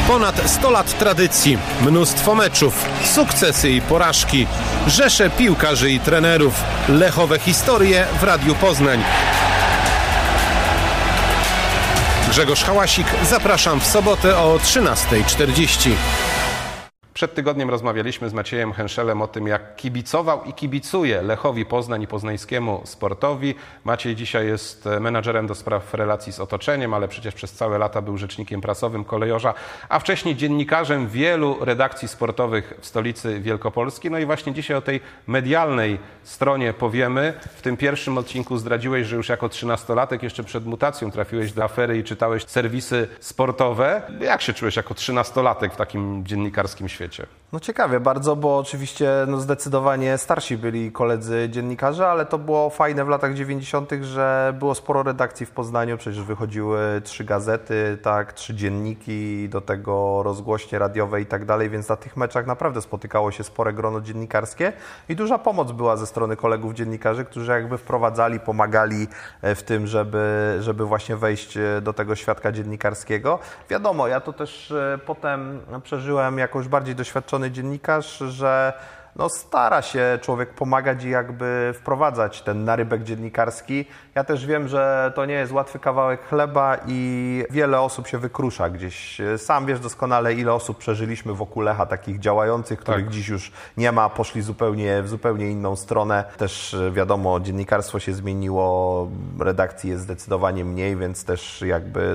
Ponad 100 lat tradycji, mnóstwo meczów, sukcesy i porażki, rzesze piłkarzy i trenerów, lechowe historie w Radiu Poznań. Grzegorz Hałasik, zapraszam w sobotę o 13:40. Przed tygodniem rozmawialiśmy z Maciejem Henszelem o tym, jak kibicował i kibicuje Lechowi Poznań i poznańskiemu sportowi. Maciej dzisiaj jest menadżerem do spraw relacji z otoczeniem, ale przecież przez całe lata był rzecznikiem prasowym Kolejorza, a wcześniej dziennikarzem wielu redakcji sportowych w stolicy Wielkopolski. No i właśnie dzisiaj o tej medialnej stronie powiemy. W tym pierwszym odcinku zdradziłeś, że już jako 13-latek, jeszcze przed mutacją, trafiłeś do afery i czytałeś serwisy sportowe. Jak się czułeś jako 13-latek w takim dziennikarskim świecie? No ciekawie bardzo, bo oczywiście zdecydowanie starsi byli koledzy dziennikarze, ale to było fajne w latach 90., że było sporo redakcji w Poznaniu, przecież wychodziły 3 gazety, 3 dzienniki, do tego rozgłośnie radiowe i tak dalej, więc na tych meczach naprawdę spotykało się spore grono dziennikarskie i duża pomoc była ze strony kolegów dziennikarzy, którzy jakby wprowadzali, pomagali w tym, żeby właśnie wejść do tego świadka dziennikarskiego. Wiadomo, ja to też potem przeżyłem jako już bardziej doświadczony dziennikarz, że stara się człowiek pomagać i jakby wprowadzać ten narybek dziennikarski. Ja też wiem, że to nie jest łatwy kawałek chleba i wiele osób się wykrusza gdzieś. Sam wiesz doskonale, ile osób przeżyliśmy wokół Lecha, takich działających, których dziś już nie ma, poszli w zupełnie inną stronę. Też wiadomo, dziennikarstwo się zmieniło, redakcji jest zdecydowanie mniej, więc też jakby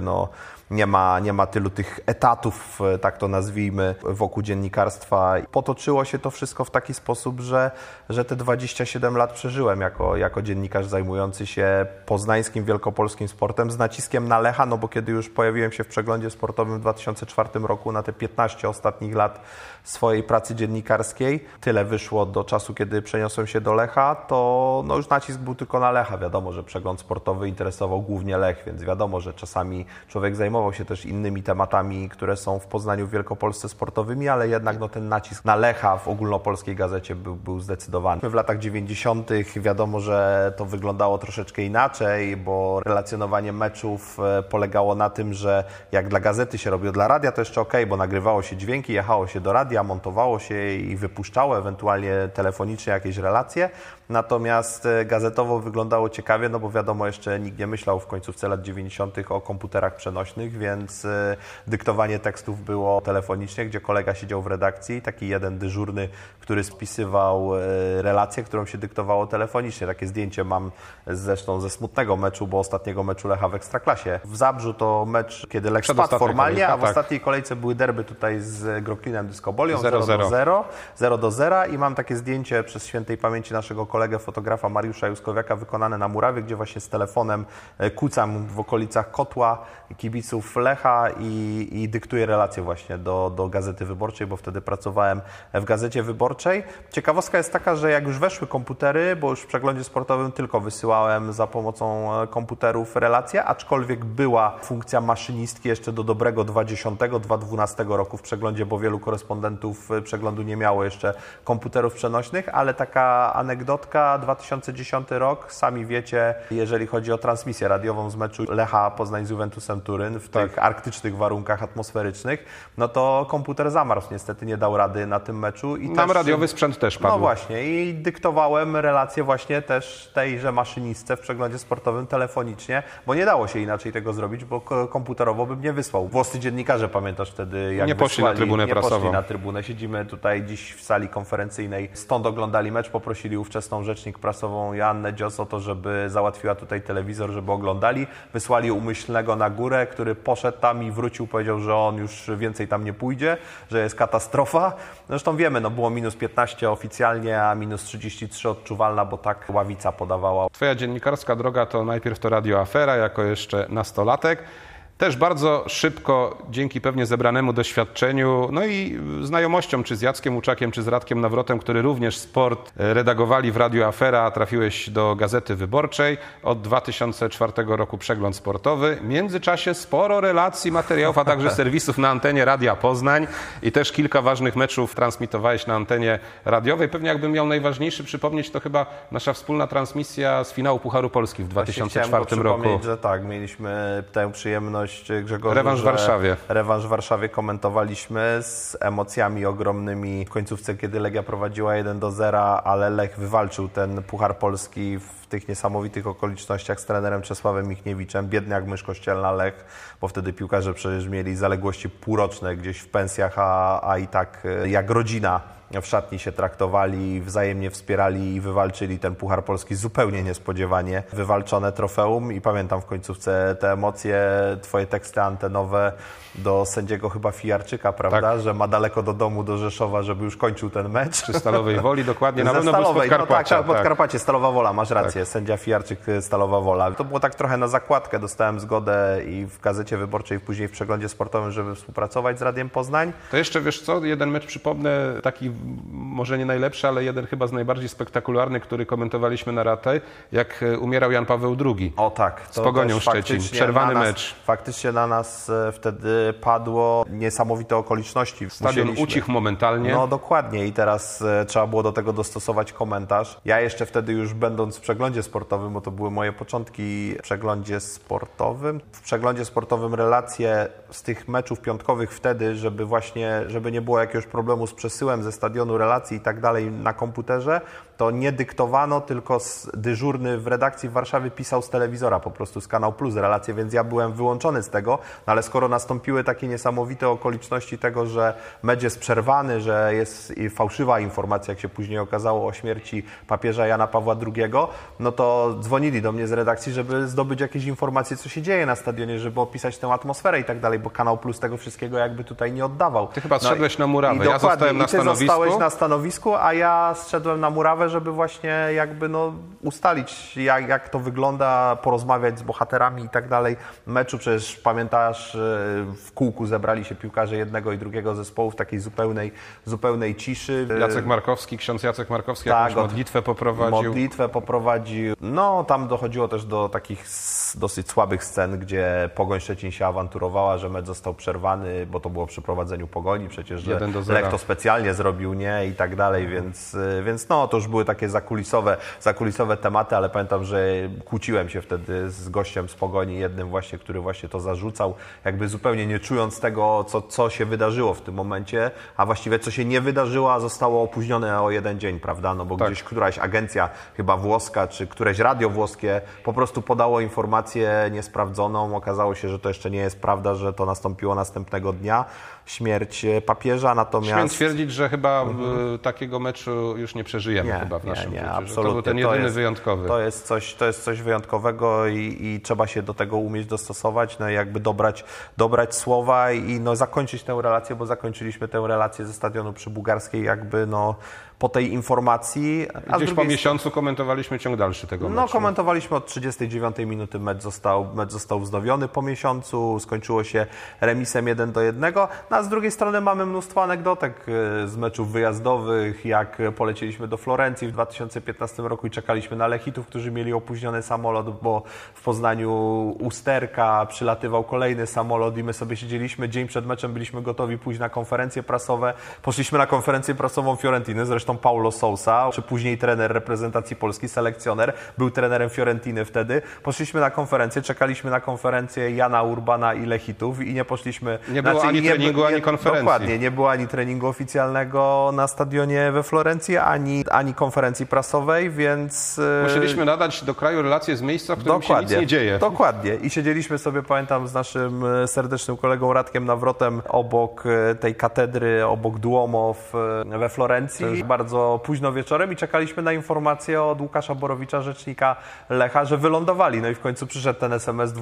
nie ma tylu tych etatów, tak to nazwijmy, wokół dziennikarstwa. Potoczyło się to wszystko w taki sposób, że te 27 lat przeżyłem jako dziennikarz zajmujący się poznańskim, wielkopolskim sportem z naciskiem na Lecha, bo kiedy już pojawiłem się w przeglądzie sportowym w 2004 roku, na te 15 ostatnich lat swojej pracy dziennikarskiej, tyle wyszło do czasu, kiedy przeniosłem się do Lecha, to już nacisk był tylko na Lecha. Wiadomo, że przegląd sportowy interesował głównie Lech, więc wiadomo, że czasami człowiek zajmował się też innymi tematami, które są w Poznaniu, w Wielkopolsce sportowymi, ale jednak ten nacisk na Lecha w ogólnopolskiej gazecie był zdecydowany. W latach 90. wiadomo, że to wyglądało troszeczkę inaczej, bo relacjonowanie meczów polegało na tym, że jak dla gazety się robiło, dla radia to jeszcze okej, bo nagrywało się dźwięki, jechało się do radia, montowało się i wypuszczało ewentualnie telefonicznie jakieś relacje. Natomiast gazetowo wyglądało ciekawie, bo wiadomo, jeszcze nikt nie myślał w końcówce lat 90. o komputerach przenośnych, więc dyktowanie tekstów było telefonicznie, gdzie kolega siedział w redakcji, taki jeden dyżurny, który spisywał relację, którą się dyktowało telefonicznie. Takie zdjęcie mam zresztą ze smutnego meczu, bo ostatniego meczu Lecha w Ekstraklasie. W Zabrzu to mecz, kiedy Lech spadł formalnie, a w ostatniej kolejce były derby tutaj z Groklinem Dyskobolią 0-0 i mam takie zdjęcie przez świętej pamięci naszego kolegę fotografa Mariusza Juskowiaka wykonane na murawie, gdzie właśnie z telefonem kucam w okolicach kotła kibiców Lecha i dyktuję relacje właśnie do Gazety Wyborczej, bo wtedy pracowałem w Gazecie Wyborczej. Ciekawostka jest taka, że jak już weszły komputery, bo już w przeglądzie sportowym tylko wysyłałem za pomocą komputerów relacje, aczkolwiek była funkcja maszynistki jeszcze do dobrego 2010-2012 roku w przeglądzie, bo wielu korespondentów przeglądu nie miało jeszcze komputerów przenośnych, ale taka anegdotka, 2010 rok, sami wiecie, jeżeli chodzi o transmisję radiową z meczu Lecha Poznań z Juventusem Turyn w tych arktycznych warunkach atmosferycznych, to komputer zamarzł, niestety nie dał rady na tym meczu. I nam radiowy sprzęt też padł. No właśnie i dyktowałem relacje właśnie też tejże maszynistce w przeglądzie sportowym telefonicznie, bo nie dało się inaczej tego zrobić, bo komputerowo bym nie wysłał. Włoscy dziennikarze, pamiętasz wtedy, jak nie poszli na trybunę prasową. Poszli na trybunę. Siedzimy tutaj dziś w sali konferencyjnej, stąd oglądali mecz, poprosili ówczesną rzecznik prasową Joannę Dzios o to, żeby załatwiła tutaj telewizor, żeby oglądali. Wysłali umyślnego na górę, który poszedł tam i wrócił, powiedział, że on już więcej tam nie pójdzie, że jest katastrofa. Zresztą wiemy, było minus 15 oficjalnie, a minus 33 odczuwalna, bo tak Ławica podawała. Twoja dziennikarska droga to najpierw to Radio Afera, jako jeszcze nastolatek. Też bardzo szybko, dzięki pewnie zebranemu doświadczeniu, i znajomościom, czy z Jackiem Łuczakiem, czy z Radkiem Nawrotem, który również sport redagowali w Radiu Afera, trafiłeś do Gazety Wyborczej. Od 2004 roku przegląd sportowy. W międzyczasie sporo relacji, materiałów, a także serwisów na antenie Radia Poznań i też kilka ważnych meczów transmitowałeś na antenie radiowej. Pewnie jakbym miał najważniejszy przypomnieć, to chyba nasza wspólna transmisja z finału Pucharu Polski w 2004 roku. Że tak, mieliśmy tę przyjemność okoliczność, Grzegorzu, Rewanż w Warszawie. Rewanż w Warszawie komentowaliśmy z emocjami ogromnymi w końcówce, kiedy Legia prowadziła 1-0, ale Lech wywalczył ten Puchar Polski w tych niesamowitych okolicznościach z trenerem Czesławem Michniewiczem. Biedny jak mysz kościelna Lech, bo wtedy piłkarze przecież mieli zaległości półroczne gdzieś w pensjach, a i tak jak rodzina w szatni się traktowali, wzajemnie wspierali i wywalczyli ten Puchar Polski zupełnie niespodziewanie. Wywalczone trofeum i pamiętam w końcówce te emocje, twoje teksty antenowe do sędziego chyba Fijarczyka, prawda? Tak. Że ma daleko do domu, do Rzeszowa, żeby już kończył ten mecz. Przy Stalowej Woli, dokładnie. Na Ze pewno był z Stalowej, Podkarpacia. no tak, Podkarpacie, Stalowa Wola, masz rację. Sędzia Fijarczyk, Stalowa Wola. To było tak trochę na zakładkę, dostałem zgodę i w Gazecie Wyborczej, później w Przeglądzie Sportowym, żeby współpracować z Radiem Poznań. To jeszcze, wiesz co, jeden mecz przypomnę, taki może nie najlepszy, ale jeden chyba z najbardziej spektakularnych, który komentowaliśmy na Ratej, jak umierał Jan Paweł II. O tak. Z Pogonią Szczecin. Przerwany mecz. Faktycznie na nas wtedy padło niesamowite okoliczności. Stadion ucichł momentalnie. No dokładnie i teraz trzeba było do tego dostosować komentarz. Ja jeszcze wtedy już będąc w Przeglądzie Sportowym, bo to były moje początki w Przeglądzie Sportowym. W Przeglądzie Sportowym relacje z tych meczów piątkowych wtedy, żeby nie było jakiegoś problemu z przesyłem ze stadionu relacji i tak dalej na komputerze, to nie dyktowano, tylko dyżurny w redakcji w Warszawie pisał z telewizora, po prostu z Kanał Plus relacje, więc ja byłem wyłączony z tego, no ale skoro nastąpiły takie niesamowite okoliczności tego, że mecz jest przerwany, że jest fałszywa informacja, jak się później okazało, o śmierci papieża Jana Pawła II, no to dzwonili do mnie z redakcji, żeby zdobyć jakieś informacje, co się dzieje na stadionie, żeby opisać tę atmosferę i tak dalej, bo Kanał Plus tego wszystkiego jakby tutaj nie oddawał. Ty chyba zszedłeś na murawę, ja zostałem na stanowisku. Ty zostałeś na stanowisku, a ja zszedłem na murawę, żeby właśnie jakby ustalić, jak to wygląda, porozmawiać z bohaterami i tak dalej meczu. Przecież pamiętasz, w kółku zebrali się piłkarze jednego i drugiego zespołu w takiej zupełnej ciszy. Ksiądz Jacek Markowski jakąś modlitwę poprowadził. No, tam dochodziło też do takich dosyć słabych scen, gdzie Pogoń Szczecin się awanturowała, że mecz został przerwany, bo to było przy prowadzeniu Pogoni, przecież że Lech to specjalnie zrobił, nie? I tak dalej, więc no, to już były takie zakulisowe tematy, ale pamiętam, że kłóciłem się wtedy z gościem z Pogoni, jednym właśnie, który właśnie to zarzucał, jakby zupełnie nie czując tego, co się wydarzyło w tym momencie, a właściwie co się nie wydarzyło, a zostało opóźnione o jeden dzień, prawda? No bo gdzieś któraś agencja, chyba włoska, czy któreś radio włoskie po prostu podało informację niesprawdzoną. Okazało się, że to jeszcze nie jest prawda, że to nastąpiło następnego dnia. Śmierć papieża, natomiast... Śmiem twierdzić, że chyba takiego meczu już nie przeżyjemy chyba w naszym życiu. Absolutnie. To był ten jedyny wyjątkowy. To jest coś wyjątkowego i trzeba się do tego umieć dostosować, no i jakby dobrać słowa i zakończyć tę relację, bo zakończyliśmy tę relację ze stadionu przy Bułgarskiej jakby po tej informacji. Gdzieś po miesiącu komentowaliśmy ciąg dalszy tego meczu. No komentowaliśmy od 39 minuty, mecz został wznowiony po miesiącu, skończyło się remisem 1-1, no a z drugiej strony mamy mnóstwo anegdotek z meczów wyjazdowych, jak polecieliśmy do Florencji w 2015 roku i czekaliśmy na Lechitów, którzy mieli opóźniony samolot, bo w Poznaniu usterka, przylatywał kolejny samolot i my sobie siedzieliśmy, dzień przed meczem byliśmy gotowi pójść na konferencje prasowe, poszliśmy na konferencję prasową Fiorentiny, zresztą Paulo Sousa, czy później trener reprezentacji Polski, selekcjoner, był trenerem Fiorentiny wtedy. Poszliśmy na konferencję, czekaliśmy na konferencję Jana Urbana i Lechitów i nie poszliśmy... Nie było ani treningu, ani konferencji. Dokładnie, nie było ani treningu oficjalnego na stadionie we Florencji, ani konferencji prasowej, więc... Musieliśmy nadać do kraju relacje z miejsca, w którym się nic nie dzieje. Dokładnie. I siedzieliśmy sobie, pamiętam, z naszym serdecznym kolegą Radkiem Nawrotem obok tej katedry, obok Duomo we Florencji. Bardzo późno wieczorem i czekaliśmy na informację od Łukasza Borowicza, rzecznika Lecha, że wylądowali. No i w końcu przyszedł ten SMS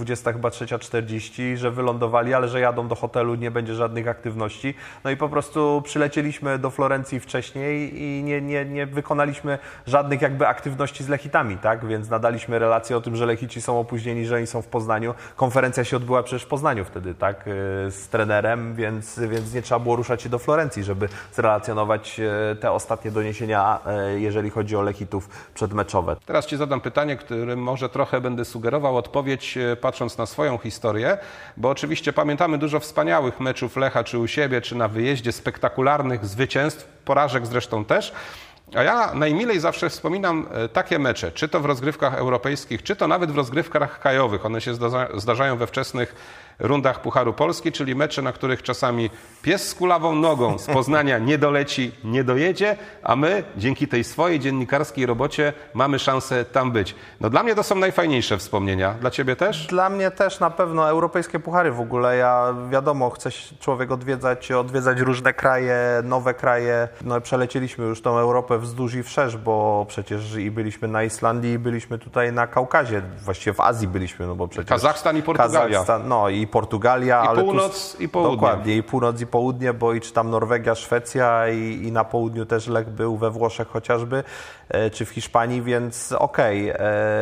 23:40, że wylądowali, ale że jadą do hotelu, nie będzie żadnych aktywności. No i po prostu przylecieliśmy do Florencji wcześniej i nie wykonaliśmy żadnych jakby aktywności z Lechitami, tak? Więc nadaliśmy relację o tym, że Lechici są opóźnieni, że oni są w Poznaniu. Konferencja się odbyła przecież w Poznaniu wtedy, tak? Z trenerem, więc nie trzeba było ruszać się do Florencji, żeby zrelacjonować te ostatnie doniesienia, jeżeli chodzi o Lechitów przedmeczowe. Teraz Ci zadam pytanie, którym może trochę będę sugerował odpowiedź, patrząc na swoją historię, bo oczywiście pamiętamy dużo wspaniałych meczów Lecha, czy u siebie, czy na wyjeździe, spektakularnych zwycięstw, porażek zresztą też. A ja najmilej zawsze wspominam takie mecze, czy to w rozgrywkach europejskich, czy to nawet w rozgrywkach krajowych. One się zdarzają we wczesnych rundach Pucharu Polski, czyli mecze, na których czasami pies z kulawą nogą z Poznania nie doleci, nie dojedzie, a my dzięki tej swojej dziennikarskiej robocie mamy szansę tam być. No dla mnie to są najfajniejsze wspomnienia. Dla ciebie też? Dla mnie też na pewno europejskie puchary w ogóle. Ja wiadomo, chce człowiek odwiedzać różne kraje, nowe kraje. No przelecieliśmy już tą Europę wzdłuż i wszerz, bo przecież i byliśmy na Islandii, i byliśmy tutaj na Kaukazie, właściwie w Azji byliśmy, no bo przecież... Kazachstan i Portugalia. No i Portugalia, I ale północ i południe. Dokładnie, i północ i południe, bo i czy tam Norwegia, Szwecja i na południu też Lech był, we Włoszech chociażby, czy w Hiszpanii, więc okej.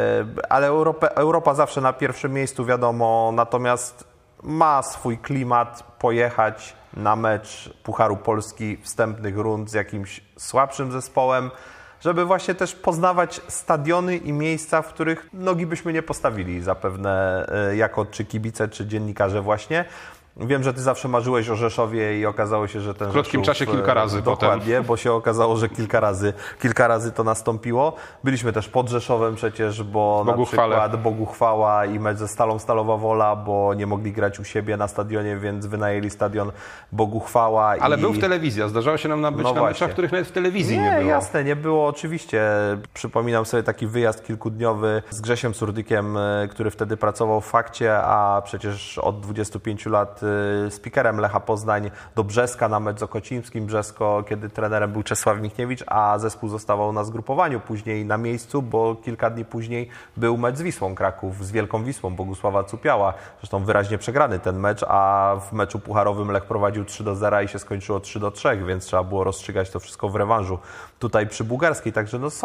Ale Europa zawsze na pierwszym miejscu, wiadomo, natomiast ma swój klimat pojechać na mecz Pucharu Polski wstępnych rund z jakimś słabszym zespołem, żeby właśnie też poznawać stadiony i miejsca, w których nogi byśmy nie postawili zapewne jako czy kibice, czy dziennikarze właśnie. Wiem, że ty zawsze marzyłeś o Rzeszowie i okazało się, że ten w krótkim czasie kilka razy dokładnie, potem. Bo się okazało, że kilka razy to nastąpiło. Byliśmy też pod Rzeszowem przecież, bo na przykład Bogu chwała i mecz ze Stalą Stalowa Wola, bo nie mogli grać u siebie na stadionie, więc wynajęli stadion Bogu chwała. Ale był w telewizji, a zdarzało się nam być na meczach, których nawet w telewizji nie było. Jasne, nie było oczywiście. Przypominam sobie taki wyjazd kilkudniowy z Grzesiem Surdykiem, który wtedy pracował w Fakcie, a przecież od 25 lat speakerem Lecha Poznań do Brzeska na mecz z Okocimskim. Brzesko, kiedy trenerem był Czesław Michniewicz, a zespół zostawał na zgrupowaniu później na miejscu, bo kilka dni później był mecz z Wisłą Kraków, z Wielką Wisłą Bogusława Cupiała. Zresztą wyraźnie przegrany ten mecz, a w meczu pucharowym Lech prowadził 3-0 i się skończyło 3-3, więc trzeba było rozstrzygać to wszystko w rewanżu tutaj przy Bułgarskiej. Także no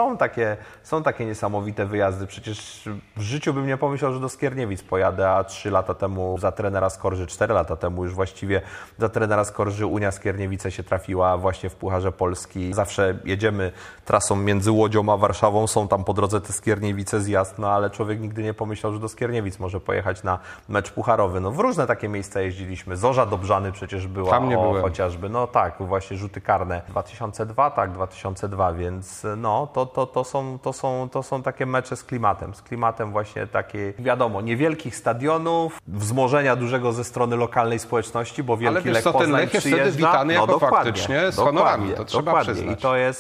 są takie niesamowite wyjazdy. Przecież w życiu bym nie pomyślał, że do Skierniewic pojadę, a 3 lata temu za trenera Skorży, 4 lata temu już właściwie za trenera Skorży Unia Skierniewice się trafiła właśnie w Pucharze Polski. Zawsze jedziemy trasą między Łodzią a Warszawą, są tam po drodze te Skierniewice, zjazd, no ale człowiek nigdy nie pomyślał, że do Skierniewic może pojechać na mecz pucharowy. No w różne takie miejsca jeździliśmy. Zorza Dobrzany przecież była, tam nie byłem. Chociażby. No tak, właśnie rzuty karne. 2002, więc no to są takie mecze z klimatem właśnie takie, wiadomo, niewielkich stadionów, wzmożenia dużego ze strony lokalnej społeczności, bo wielki Lech Poznań ten Lech jest wtedy witany jako faktycznie z honorami, to trzeba przyznać.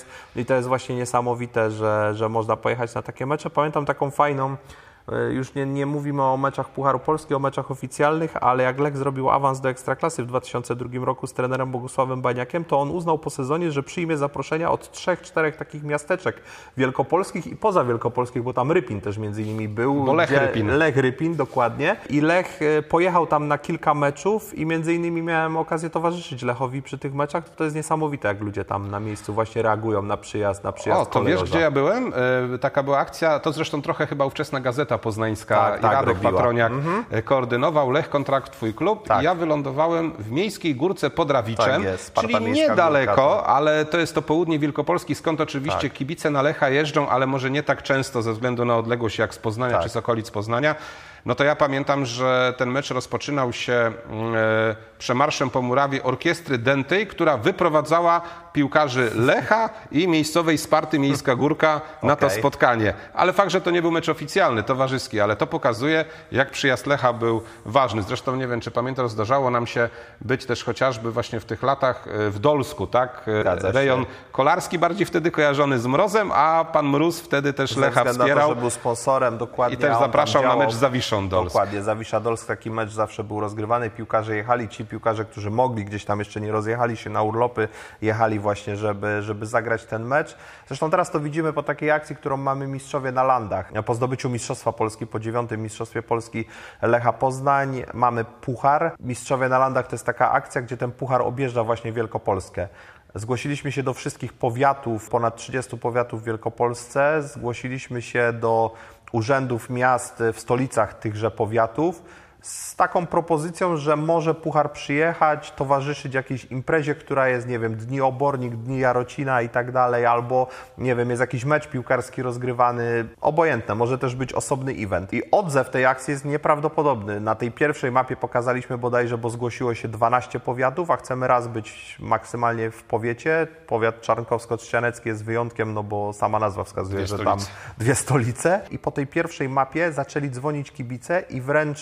I to jest właśnie niesamowite, że można pojechać na takie mecze. Pamiętam taką fajną, już nie mówimy o meczach Pucharu Polski, o meczach oficjalnych, ale jak Lech zrobił awans do Ekstraklasy w 2002 roku z trenerem Bogusławem Baniakiem, to on uznał po sezonie, że przyjmie zaproszenia od 3-4 takich miasteczek wielkopolskich i poza wielkopolskich, bo tam Rypin też między innymi był. Bo Lech Rypin, dokładnie. I Lech pojechał tam na kilka meczów i między innymi miałem okazję towarzyszyć Lechowi przy tych meczach. To jest niesamowite, jak ludzie tam na miejscu właśnie reagują na przyjazd O, to wiesz, gdzie ja byłem? Taka była akcja, to zresztą trochę chyba ówczesna Gazeta Poznańska i Radek Patroniak koordynował. Lech kontrakt twój klub. I ja wylądowałem w Miejskiej Górce pod Rawiczem, czyli niedaleko, ale to jest to południe Wielkopolski, skąd oczywiście kibice na Lecha jeżdżą, ale może nie tak często ze względu na odległość jak z Poznania czy z okolic Poznania. No to ja pamiętam, że ten mecz rozpoczynał się przemarszem po murawie orkiestry Dętej, która wyprowadzała piłkarzy Lecha i miejscowej Sparty Miejska Górka na to spotkanie. Ale fakt, że to nie był mecz oficjalny, towarzyski, ale to pokazuje, jak przyjazd Lecha był ważny. Zresztą nie wiem, czy pamiętasz, zdarzało nam się być też chociażby właśnie w tych latach w Dolsku, tak? Rejon kolarski bardziej wtedy kojarzony z Mrozem, a pan Mróz wtedy też Lecha wspierał. Na to, że był sponsorem, dokładnie. I też zapraszał na mecz z Zawiszą Dolsk. Dokładnie, Zawisza Dolsk, taki mecz zawsze był rozgrywany. Piłkarze jechali, ci piłkarze, którzy mogli, gdzieś tam jeszcze nie rozjechali się na urlopy, jechali właśnie, żeby zagrać ten mecz. Zresztą teraz to widzimy po takiej akcji, którą mamy mistrzowie na landach. Po zdobyciu Mistrzostwa Polski, po 9. Mistrzostwie Polski Lecha Poznań mamy puchar. Mistrzowie na landach to jest taka akcja, gdzie ten puchar objeżdża właśnie Wielkopolskę. Zgłosiliśmy się do wszystkich powiatów, ponad 30 powiatów w Wielkopolsce. Zgłosiliśmy się do urzędów miast w stolicach tychże powiatów z taką propozycją, że może puchar przyjechać, towarzyszyć jakiejś imprezie, która jest, nie wiem, Dni Obornik, Dni Jarocina i tak dalej, albo, nie wiem, jest jakiś mecz piłkarski rozgrywany, obojętne, może też być osobny event. I odzew tej akcji jest nieprawdopodobny. Na tej pierwszej mapie pokazaliśmy bodajże, bo zgłosiło się 12 powiatów, a chcemy raz być maksymalnie w powiecie. Powiat czarnkowsko-trzcianecki jest wyjątkiem, no bo sama nazwa wskazuje, że tam 2 stolice. I po tej pierwszej mapie zaczęli dzwonić kibice i wręcz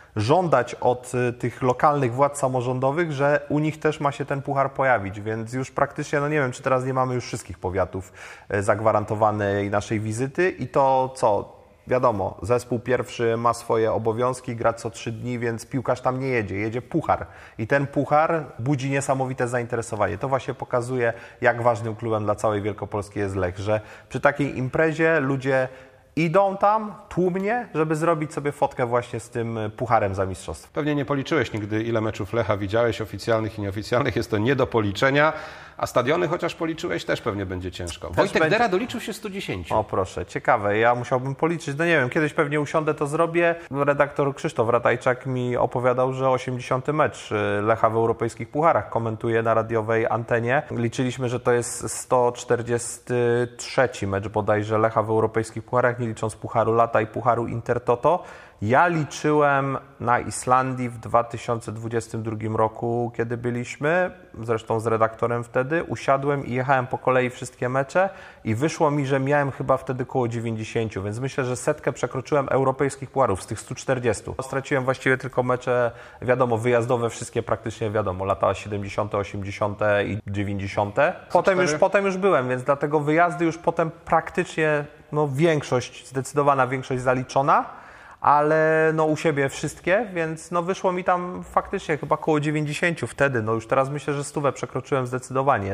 żądać od tych lokalnych władz samorządowych, że u nich też ma się ten puchar pojawić, więc już praktycznie, no nie wiem, czy teraz nie mamy już wszystkich powiatów zagwarantowanej naszej wizyty i to co? Wiadomo, zespół pierwszy ma swoje obowiązki, gra co 3 dni, więc piłkarz tam nie jedzie, jedzie puchar. I ten puchar budzi niesamowite zainteresowanie. To właśnie pokazuje, jak ważnym klubem dla całej Wielkopolski jest Lech, że przy takiej imprezie ludzie idą tam tłumnie, żeby zrobić sobie fotkę właśnie z tym pucharem za mistrzostwo. Pewnie nie policzyłeś nigdy, ile meczów Lecha widziałeś, oficjalnych i nieoficjalnych. Jest to nie do policzenia, a stadiony chociaż policzyłeś, też pewnie będzie ciężko. Wojtek Dera doliczył się 110. O proszę, ciekawe. Ja musiałbym policzyć. No nie wiem, kiedyś pewnie usiądę, to zrobię. Redaktor Krzysztof Ratajczak mi opowiadał, że 80. mecz Lecha w europejskich pucharach komentuje na radiowej antenie. Liczyliśmy, że to jest 143 mecz bodajże Lecha w europejskich pucharach, nie licząc Pucharu Lata i Pucharu Intertoto. Ja liczyłem na Islandii w 2022 roku, kiedy byliśmy, zresztą z redaktorem wtedy, usiadłem i jechałem po kolei wszystkie mecze i wyszło mi, że miałem chyba wtedy koło 90, więc myślę, że 100 przekroczyłem europejskich pucharów z tych 140. Straciłem właściwie tylko mecze, wiadomo, wyjazdowe, wszystkie praktycznie, wiadomo, lata 70., 80. i 90. Potem już byłem, więc dlatego wyjazdy już potem praktycznie, no większość, zdecydowana większość zaliczona, ale no u siebie wszystkie, więc no wyszło mi tam faktycznie chyba koło 90 wtedy, no już teraz myślę, że 100 przekroczyłem zdecydowanie,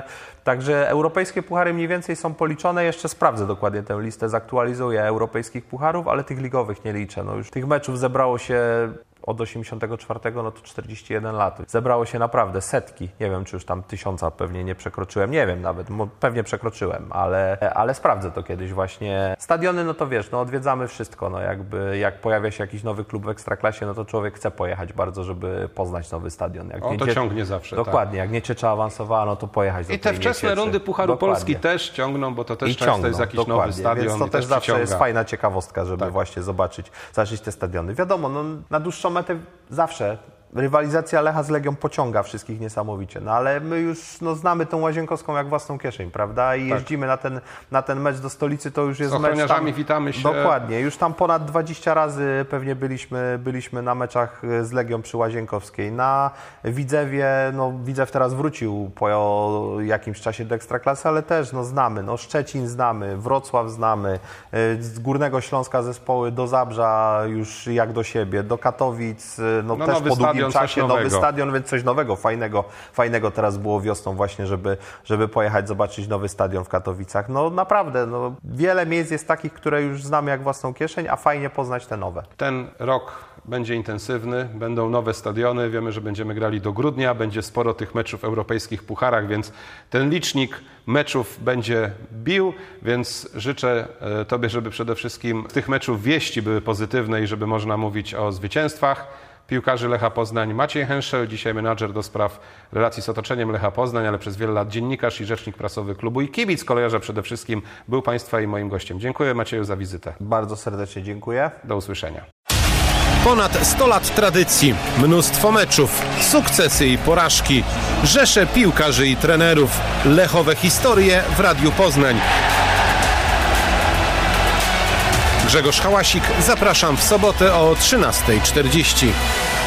także europejskie puchary mniej więcej są policzone, jeszcze sprawdzę dokładnie tę listę, zaktualizuję europejskich pucharów, ale tych ligowych nie liczę, no już tych meczów zebrało się od 84, no to 41 lat. Zebrało się naprawdę setki. Nie wiem, czy już tam 1000 pewnie nie przekroczyłem. Nie wiem nawet, pewnie przekroczyłem, ale sprawdzę to kiedyś właśnie. Stadiony, no to wiesz, no odwiedzamy wszystko. No jakby jak pojawia się jakiś nowy klub w Ekstraklasie, no to człowiek chce pojechać bardzo, żeby poznać nowy stadion. Jak to ciągnie zawsze. Dokładnie, tak. Jak Nieciecza awansowała, no to pojechać do I te wczesne rundy Pucharu Polski też ciągną, bo to też często jest jakiś nowy stadion. Więc to też zawsze jest fajna ciekawostka, żeby właśnie zobaczyć te stadiony. Wiadomo, no na dłuższą metę zawsze rywalizacja Lecha z Legią pociąga wszystkich niesamowicie, no ale my już znamy tą Łazienkowską jak własną kieszeń, prawda? I jeździmy na ten mecz do stolicy, to już jest mecz. Z ochroniarzami witamy się. Dokładnie, już tam ponad 20 razy pewnie byliśmy na meczach z Legią przy Łazienkowskiej. Na Widzewie, Widzew teraz wrócił po jakimś czasie do Ekstraklasy, ale też znamy, Szczecin znamy, Wrocław znamy, z Górnego Śląska zespoły do Zabrza już jak do siebie, do Katowic, też po długim czasie nowy stadion, więc coś nowego, fajnego teraz było wiosną właśnie, żeby pojechać, zobaczyć nowy stadion w Katowicach. No naprawdę, wiele miejsc jest takich, które już znamy jak własną kieszeń, a fajnie poznać te nowe. Ten rok będzie intensywny, będą nowe stadiony, wiemy, że będziemy grali do grudnia, będzie sporo tych meczów w europejskich pucharach, więc ten licznik meczów będzie bił, więc życzę Tobie, żeby przede wszystkim z tych meczów wieści były pozytywne i żeby można mówić o zwycięstwach. Piłkarzy Lecha Poznań Maciej Henszel, dzisiaj menadżer do spraw relacji z otoczeniem Lecha Poznań, ale przez wiele lat dziennikarz i rzecznik prasowy klubu i kibic kolejarza przede wszystkim, był Państwa i moim gościem. Dziękuję Macieju za wizytę. Bardzo serdecznie dziękuję. Do usłyszenia. Ponad 100 lat tradycji, mnóstwo meczów, sukcesy i porażki, rzesze piłkarzy i trenerów, lechowe historie w Radiu Poznań. Grzegorz Hałasik, zapraszam w sobotę o 13:40.